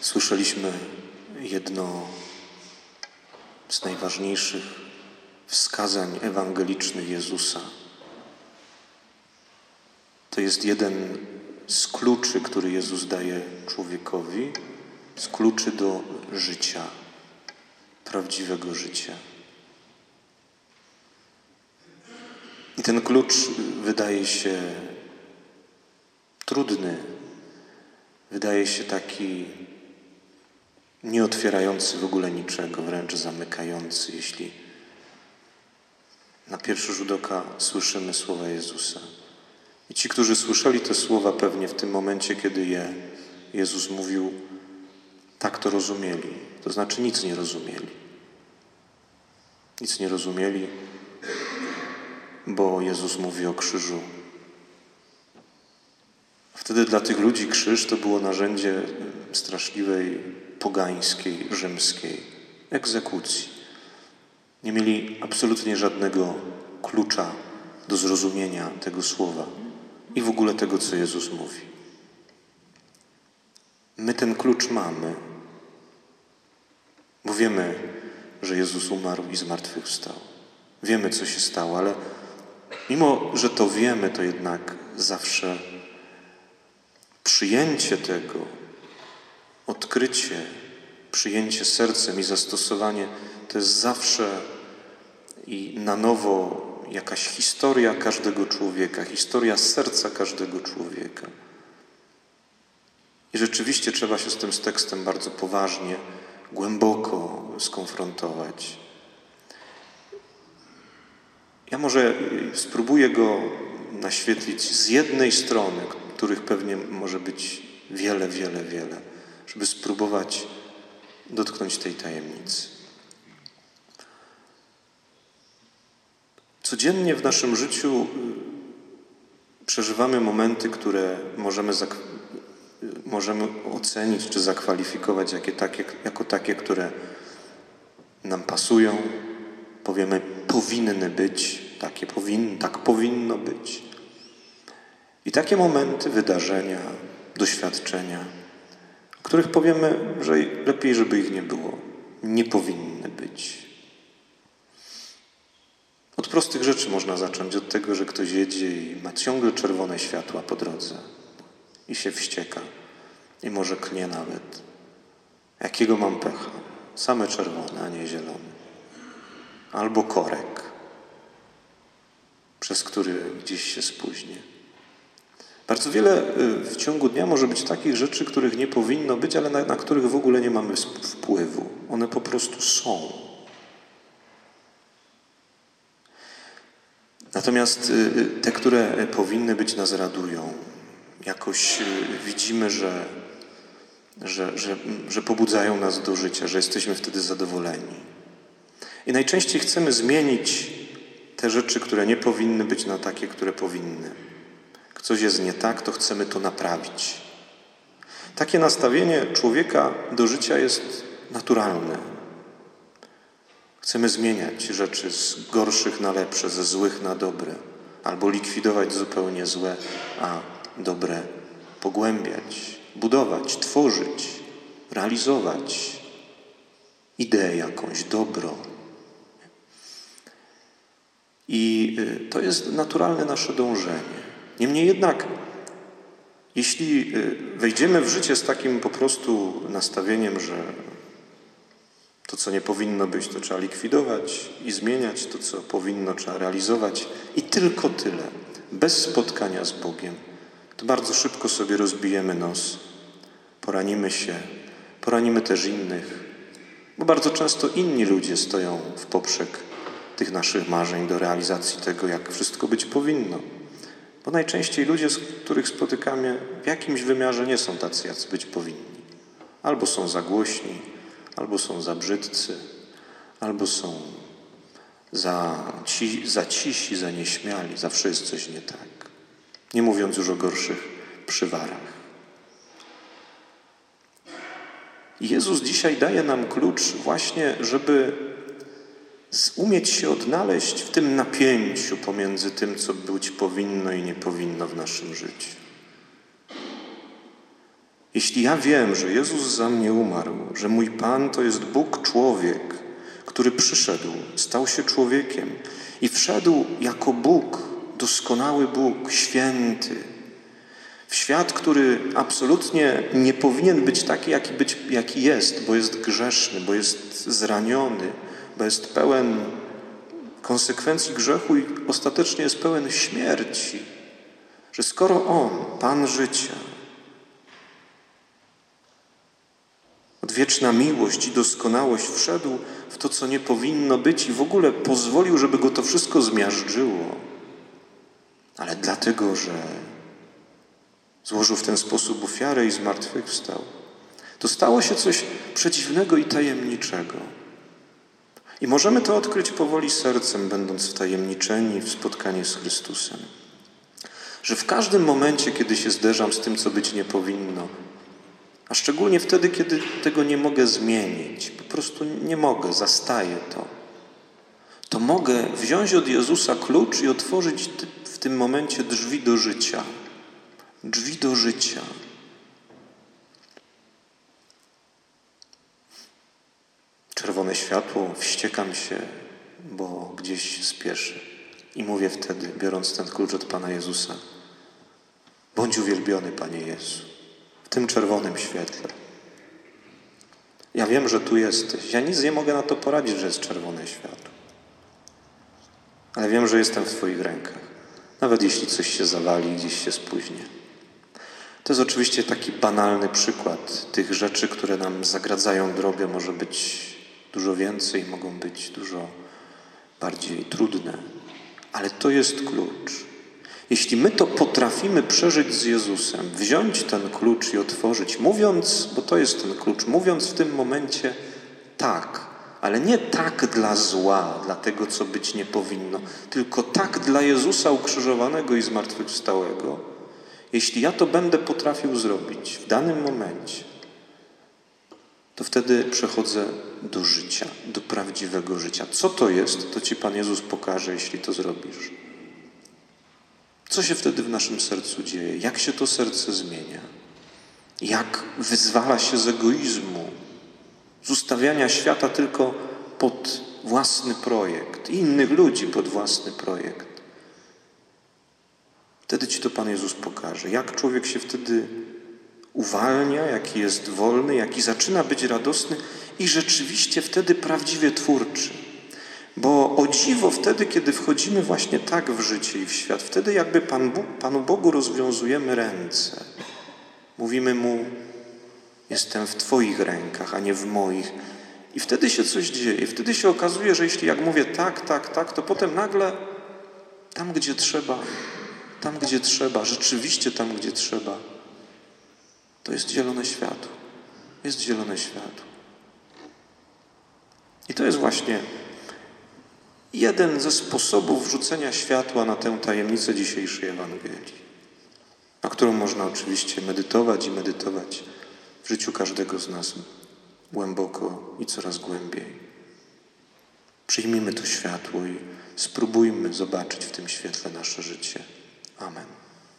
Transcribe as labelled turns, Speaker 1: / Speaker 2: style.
Speaker 1: Słyszeliśmy jedno z najważniejszych wskazań ewangelicznych Jezusa. To jest jeden z kluczy, który Jezus daje człowiekowi, z kluczy do życia, prawdziwego życia. I ten klucz wydaje się trudny, wydaje się taki nie otwierający w ogóle niczego, wręcz zamykający, jeśli na pierwszy rzut oka słyszymy słowa Jezusa. I ci, którzy słyszeli te słowa, pewnie w tym momencie, kiedy je Jezus mówił, tak to rozumieli. To znaczy nic nie rozumieli. Nic nie rozumieli, bo Jezus mówi o krzyżu. Wtedy dla tych ludzi krzyż to było narzędzie straszliwej, pogańskiej, rzymskiej egzekucji. Nie mieli absolutnie żadnego klucza do zrozumienia tego słowa i w ogóle tego, co Jezus mówi. My ten klucz mamy, bo wiemy, że Jezus umarł i zmartwychwstał. Wiemy, co się stało, ale mimo, że to wiemy, to jednak zawsze przyjęcie tego, odkrycie, przyjęcie sercem i zastosowanie to jest zawsze i na nowo jakaś historia każdego człowieka, historia serca każdego człowieka. I rzeczywiście trzeba się z tym tekstem bardzo poważnie, głęboko skonfrontować. Ja może spróbuję go naświetlić z jednej strony, których pewnie może być wiele, żeby spróbować dotknąć tej tajemnicy. Codziennie w naszym życiu przeżywamy momenty, które możemy ocenić czy zakwalifikować jako takie, które nam pasują. Powiemy, powinny być, tak powinno być. I takie momenty, wydarzenia, doświadczenia, o których powiemy, że lepiej, żeby ich nie było. Nie powinny być. Od prostych rzeczy można zacząć, od tego, że ktoś jedzie i ma ciągle czerwone światła po drodze i się wścieka i może klnie nawet. Jakiego mam pecha? Same czerwone, a nie zielone. Albo korek, przez który gdzieś się spóźnię. Bardzo wiele w ciągu dnia może być takich rzeczy, których nie powinno być, ale na których w ogóle nie mamy wpływu. One po prostu są. Natomiast te, które powinny być, nas radują. Jakoś widzimy, że pobudzają nas do życia, że jesteśmy wtedy zadowoleni. I najczęściej chcemy zmienić te rzeczy, które nie powinny być, na takie, które powinny. Jak coś jest nie tak, to chcemy to naprawić. Takie nastawienie człowieka do życia jest naturalne. Chcemy zmieniać rzeczy z gorszych na lepsze, ze złych na dobre, albo likwidować zupełnie złe, a dobre pogłębiać, budować, tworzyć, realizować ideę jakąś, dobro. I to jest naturalne nasze dążenie. Niemniej jednak, jeśli wejdziemy w życie z takim po prostu nastawieniem, że to, co nie powinno być, to trzeba likwidować i zmieniać, to, co powinno, trzeba realizować i tylko tyle, bez spotkania z Bogiem, to bardzo szybko sobie rozbijemy nos, poranimy się, poranimy też innych, bo bardzo często inni ludzie stoją w poprzek tych naszych marzeń do realizacji tego, jak wszystko być powinno. Bo najczęściej ludzie, z których spotykamy, w jakimś wymiarze nie są tacy, jacy być powinni. Albo są za głośni, albo są za brzydcy, albo są za cisi, za nieśmiali, zawsze jest coś nie tak. Nie mówiąc już o gorszych przywarach. I Jezus dzisiaj daje nam klucz właśnie, żeby umieć się odnaleźć w tym napięciu pomiędzy tym, co być powinno i nie powinno w naszym życiu. Jeśli ja wiem, że Jezus za mnie umarł, że mój Pan to jest Bóg człowiek, który przyszedł, stał się człowiekiem i wszedł jako Bóg, doskonały Bóg, święty, w świat, który absolutnie nie powinien być taki, jaki jest, bo jest grzeszny, bo jest zraniony, bo jest pełen konsekwencji grzechu i ostatecznie jest pełen śmierci. Że skoro On, Pan życia, odwieczna miłość i doskonałość wszedł w to, co nie powinno być i w ogóle pozwolił, żeby go to wszystko zmiażdżyło, ale dlatego, że złożył w ten sposób ofiarę i zmartwychwstał, to stało się coś przedziwnego i tajemniczego. I możemy to odkryć powoli sercem, będąc wtajemniczeni w spotkanie z Chrystusem. Że w każdym momencie, kiedy się zderzam z tym, co być nie powinno, a szczególnie wtedy, kiedy tego nie mogę zmienić, po prostu nie mogę, zastaję to mogę wziąć od Jezusa klucz i otworzyć w tym momencie drzwi do życia. Drzwi do życia. Czerwone światło, wściekam się, bo gdzieś spieszy. I mówię wtedy, biorąc ten klucz od Pana Jezusa: bądź uwielbiony, Panie Jezu, w tym czerwonym świetle. Ja wiem, że tu jesteś. Ja nic nie mogę na to poradzić, że jest czerwone światło. Ale wiem, że jestem w Twoich rękach. Nawet jeśli coś się zawali, gdzieś się spóźnię. To jest oczywiście taki banalny przykład tych rzeczy, które nam zagradzają drogę. Może być dużo więcej, mogą być dużo bardziej trudne. Ale to jest klucz. Jeśli my to potrafimy przeżyć z Jezusem, wziąć ten klucz i otworzyć, mówiąc, bo to jest ten klucz, mówiąc w tym momencie tak, ale nie tak dla zła, dla tego, co być nie powinno, tylko tak dla Jezusa ukrzyżowanego i zmartwychwstałego. Jeśli ja to będę potrafił zrobić w danym momencie, to wtedy przechodzę do życia, do prawdziwego życia. Co to jest, to Ci Pan Jezus pokaże, jeśli to zrobisz. Co się wtedy w naszym sercu dzieje? Jak się to serce zmienia? Jak wyzwala się z egoizmu, z ustawiania świata tylko pod własny projekt, innych ludzi pod własny projekt. Wtedy Ci to Pan Jezus pokaże. Jak człowiek się wtedy uwalnia, jaki jest wolny, jaki zaczyna być radosny i rzeczywiście wtedy prawdziwie twórczy. Bo o dziwo wtedy, kiedy wchodzimy właśnie tak w życie i w świat, wtedy jakby Panu Bogu rozwiązujemy ręce. Mówimy Mu: jestem w Twoich rękach, a nie w moich. I wtedy się coś dzieje. Wtedy się okazuje, że jeśli jak mówię tak, to potem nagle tam, gdzie trzeba, rzeczywiście tam, gdzie trzeba, to jest zielone światło. Jest zielone światło. I to jest właśnie jeden ze sposobów wrzucenia światła na tę tajemnicę dzisiejszej Ewangelii, na którą można oczywiście medytować w życiu każdego z nas głęboko i coraz głębiej. Przyjmijmy to światło i spróbujmy zobaczyć w tym świetle nasze życie. Amen.